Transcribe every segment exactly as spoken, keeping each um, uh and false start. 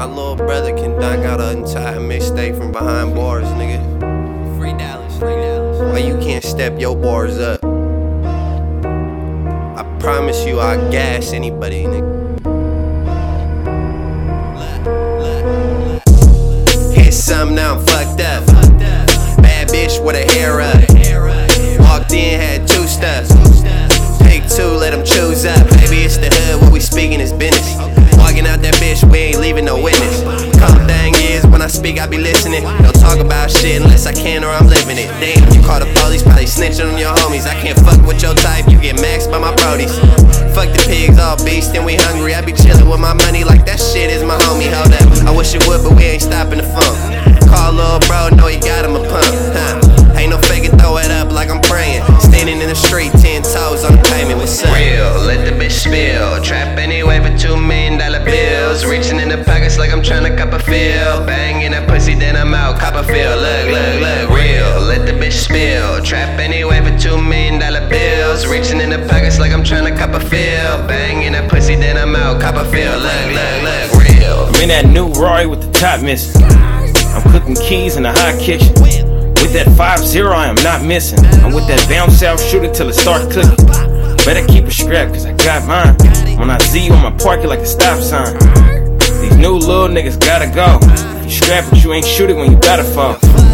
little brother can dunk out an entire mixtape from behind bars, nigga. Free Dallas, free Dallas. Why you can't step your bars up? I promise you I'll gas anybody, nigga. Hit something, now I'm fucked up. Bad bitch with her hair up. Walked in, had two stuff. Pick two, let them choose up. Baby, it's the hood, what we speaking is business. Walking out that bitch, we ain't leaving no witness. Cold thing is, when I speak, I be listening. Don't talk about shit unless I can or I'm living it. Damn, you call the police, probably snitching on your homies. I can't fuck with your type, you get maxed by my brodies. Fuck the pigs, all beast and we hungry. I be chillin' with my money like that shit is my homie. Hold up, I wish it would, but we ain't stopping the funk. Call lil' bro, know he got him a pump. Huh. Ain't no faking, throw it up like I'm praying. Standing in the street, ten toes on the pavement. What's up? Real, let the bitch spill. Trap anyway for two million dollar bills. Reaching in the pockets like I'm tryna cop a feel. Banging that pussy, then I'm out, cop a feel. Look, look, look, real, let the bitch spill. Trap anyway for two million dollar bills. Reaching in the pockets like I'm tryna cop a feel. Banging that pussy, then I'm out, cop a feel. Look, look, look, real. I'm in that new Rory with the top missing. I'm cooking keys in the hot kitchen. With that five zero, I am not missing. I'm with that bounce out, shoot it till it starts cooking. Better keep a strap, cause I got mine. When I see you, I'ma park it like a stop sign. These new little niggas gotta go. You strap but you ain't shoot it when you gotta fall.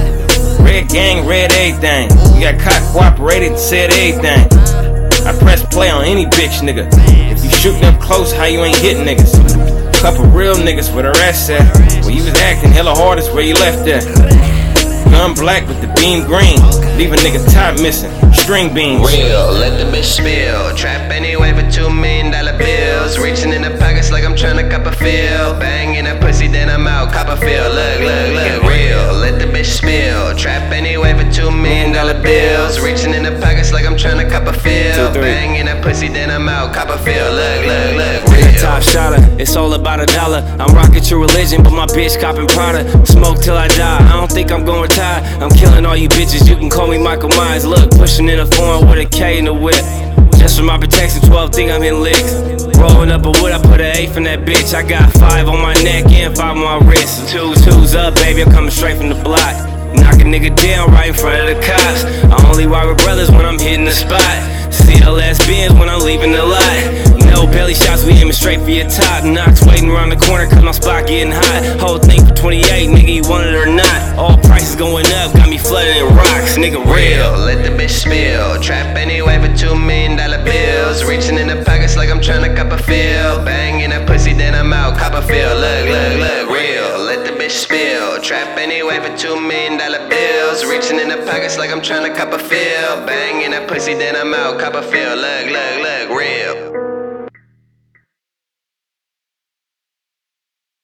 Red gang, red everything. We got caught, cooperated, and said everything. I press play on any bitch, nigga. If you shooting up close, how you ain't hitting niggas? Couple real niggas with her ass at. Where you was acting hella hard is where you left at. Gun black with the beam green. Leave a nigga top missing. String beans. Real, let the bitch spill. Trap anyway for two million dollar bills. Reaching in the pockets like I'm tryna cop a feel. Banging that pussy, then I'm out, cop a feel. Look, look, look. Real, let the bitch spill. Trap anyway for two million dollar bills. Reaching in the pockets like I'm tryna cop a feel. Banging that pussy, then I'm out, cop a feel. Look, look, look. Real. Top shotter, it's all about a dollar. I'm rocking true religion, but my bitch copping Prada. Smoke till I die, I don't think I'm going retire. I'm killing all you bitches, you can call me Michael Myers. Look, pushing in a foreign with a K in the whip. Just for my protection, twelve think I'm in licks. Rolling up a wood, I put an eighth in that bitch. I got five on my neck and five on my wrist. Two, two's up, baby, I'm coming straight from the block. Knock a nigga down right in front of the cops. I only ride with brothers when I'm hitting the spot. C L S Benz when I'm leaving the lot. No belly shots, we aiming straight for your top. Knocks waiting around the corner cause my spot getting hot. Whole thing for twenty-eight, nigga, you want it or not. All prices going up, got me flooded in rocks, nigga, real. Let the bitch spill. Trap anyway for two million dollar bills. Reaching in the pockets like I'm tryna cop a feel. Banging that pussy, then I'm out, cop a feel. Look, look, look, real. Let the bitch spill. Trap anyway for two million dollar bills. Reaching in the pockets like I'm tryna cop a feel. Banging that pussy, then I'm out, cop a feel. Look, look, look, real.